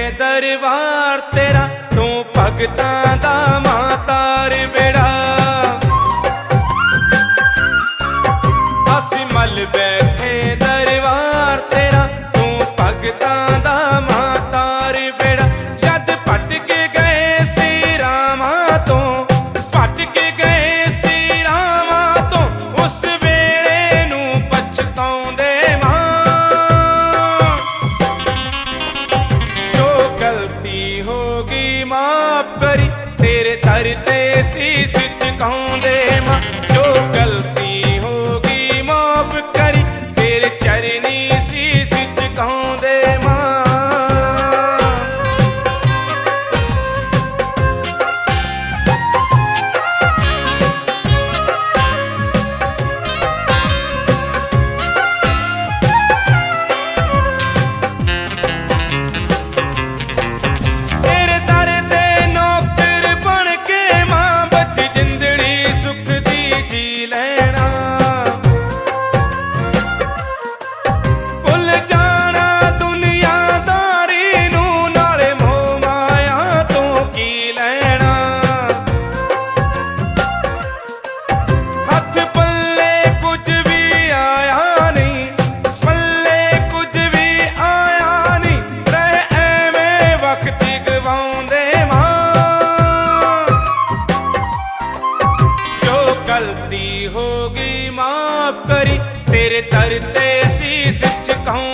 दरबार तेरा, तू भगतां दा मातार बेड़ा। असी मल बैठे दरबार तेरा, तू भगतां दा मातार बेड़ा। जद भटक गए सी रामा तो, भटक गए सी रामा तो, उस वेले नूं पछताउंदे मां। जो गलती होगी माफ करी, तेरे दर ते सीस झुकाउंदे मां। जो गलती होगी माफ करी, तेरे चरनी सीस झुकाउंदे मां। तेरे दर ते नौकर बन के मां, बच जिंदड़ी सुख दी जी लेना। भुल जाना दुनियादारी नूं, नाले मोह माया तो की लेना। हथ पल्ले कुछ भी आया नहीं, पल्ले कुछ भी आया नहीं, रह एवें वक्त गवाउंदे मां। जो गलती होगी माफ करी, तेरे दर ते सीस झुकाऊं